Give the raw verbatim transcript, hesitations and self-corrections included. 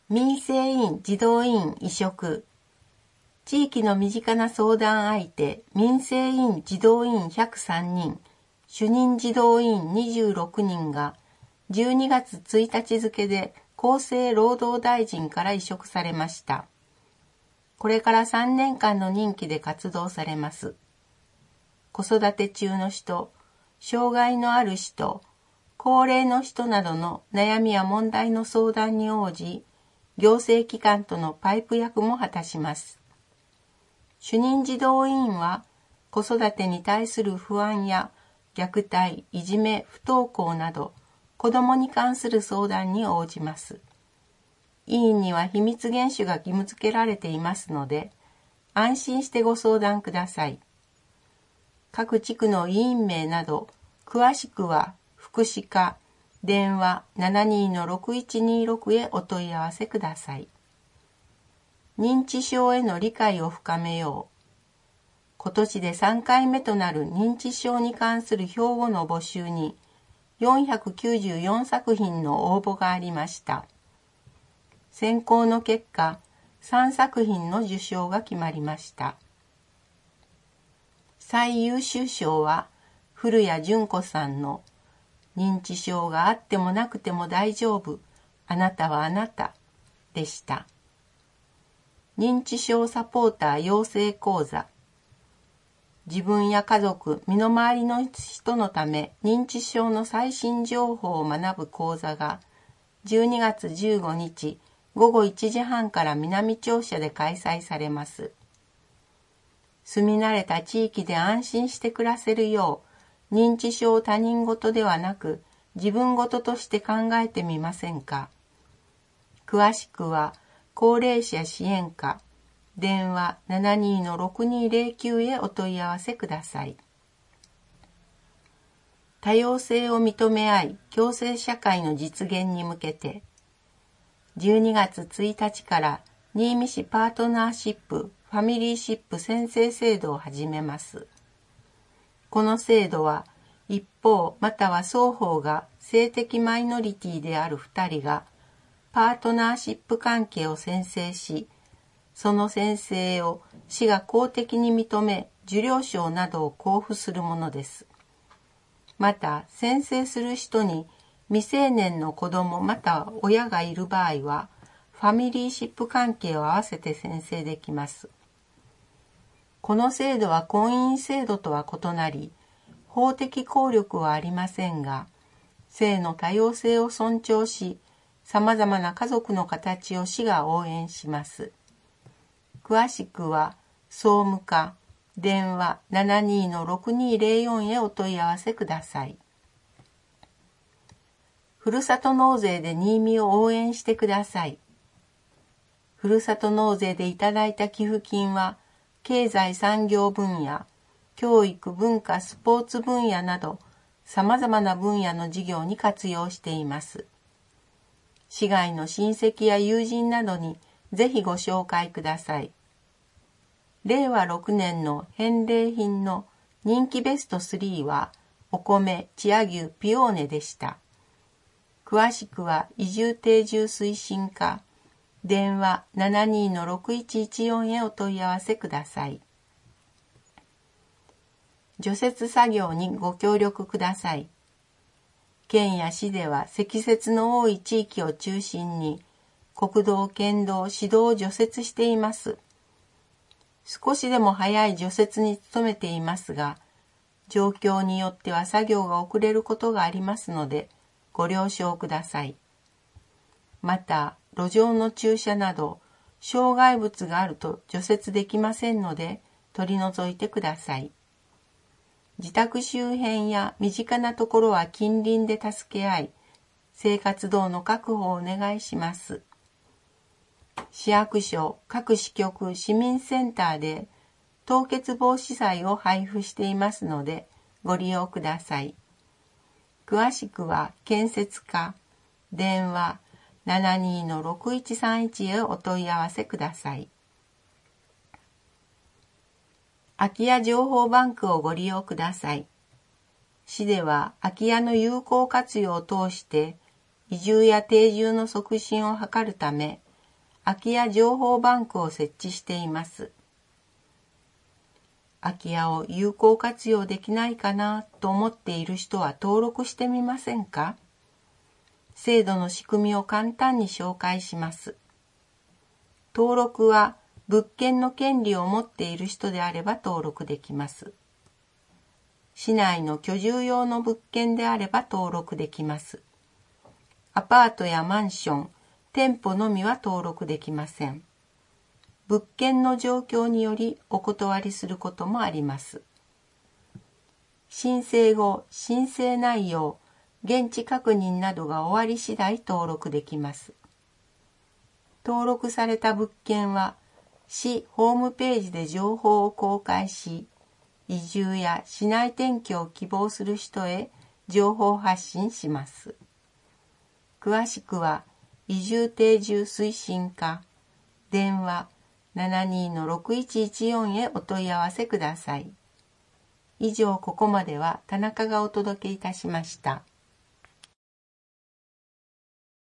民生委員児童委員委嘱。地域の身近な相談相手、民生委員児童委員ひゃくさんにん、主任児童委員にじゅうろくにんが、じゅうにがつついたち付で厚生労働大臣から委嘱されました。これからさんねんかんの任期で活動されます。子育て中の人、障害のある人、高齢の人などの悩みや問題の相談に応じ、行政機関とのパイプ役も果たします。主任児童委員は、子育てに対する不安や虐待、いじめ、不登校など、子どもに関する相談に応じます。委員には秘密厳守が義務付けられていますので、安心してご相談ください。各地区の委員名など、詳しくは福祉課、電話 ななにーのろくいちにーろく へお問い合わせください。認知症への理解を深めよう。今年でさんかいめとなる認知症に関する標語の募集によんひゃくきゅうじゅうよんさくひんの応募がありました。選考の結果、さんさくひんの受賞が決まりました。最優秀賞は古谷純子さんの認知症があってもなくても大丈夫、あなたはあなたでした。認知症サポーター養成講座。自分や家族、身の回りの人のため認知症の最新情報を学ぶ講座がじゅうにがつじゅうごにちごごいちじはんから南庁舎で開催されます。住み慣れた地域で安心して暮らせるよう、認知症を他人事ではなく自分事として考えてみませんか。詳しくは高齢者支援課、電話 ななにーのろくにーぜろきゅう へお問い合わせください。多様性を認め合い、共生社会の実現に向けて、じゅうにがつついたちから新見市パートナーシップファミリーシップ宣誓制度を始めます。この制度は一方または双方が性的マイノリティであるふたりがパートナーシップ関係を宣誓し、その宣誓を市が公的に認め受領証などを交付するものです。また宣誓する人に未成年の子供または親がいる場合はファミリーシップ関係を合わせて宣誓できます。この制度は婚姻制度とは異なり、法的効力はありませんが、性の多様性を尊重し、様々な家族の形を市が応援します。詳しくは、総務課、電話 ななにーのろくにーぜろよん へお問い合わせください。ふるさと納税で新見を応援してください。ふるさと納税でいただいた寄付金は、経済産業分野、教育文化スポーツ分野など、様々な分野の事業に活用しています。市外の親戚や友人などにぜひご紹介ください。れいわろくねんの返礼品の人気ベストスリーは、お米、千屋牛、ピオーネでした。詳しくは移住定住推進課、電話 ななにーのろくいちいちよん へお問い合わせください。除雪作業にご協力ください。県や市では積雪の多い地域を中心に国道、県道、市道を除雪しています。少しでも早い除雪に努めていますが、状況によっては作業が遅れることがありますので、ご了承ください。また、路上の駐車など、障害物があると除雪できませんので、取り除いてください。自宅周辺や身近なところは近隣で助け合い、生活道の確保をお願いします。市役所、各支局、市民センターで凍結防止剤を配布していますのでご利用ください。詳しくは建設課、電話 ななにーのろくいちさんいち へお問い合わせください。空き家情報バンクをご利用ください。市では空き家の有効活用を通して移住や定住の促進を図るため、 空き家情報バンクを設置しています。空き家を有効活用できないかなと思っている人は登録してみませんか？制度の仕組みを簡単に紹介します。登録は物件の権利を持っている人であれば登録できます。市内の居住用の物件であれば登録できます。アパートやマンション、店舗のみは登録できません。物件の状況によりお断りすることもあります。申請後、申請内容、現地確認などが終わり次第登録できます。登録された物件は、市ホームページで情報を公開し、移住や市内転居を希望する人へ情報発信します。詳しくは、移住定住推進課、電話 ななにーのろくいちいちよん へお問い合わせください。以上ここまでは田中がお届けいたしました。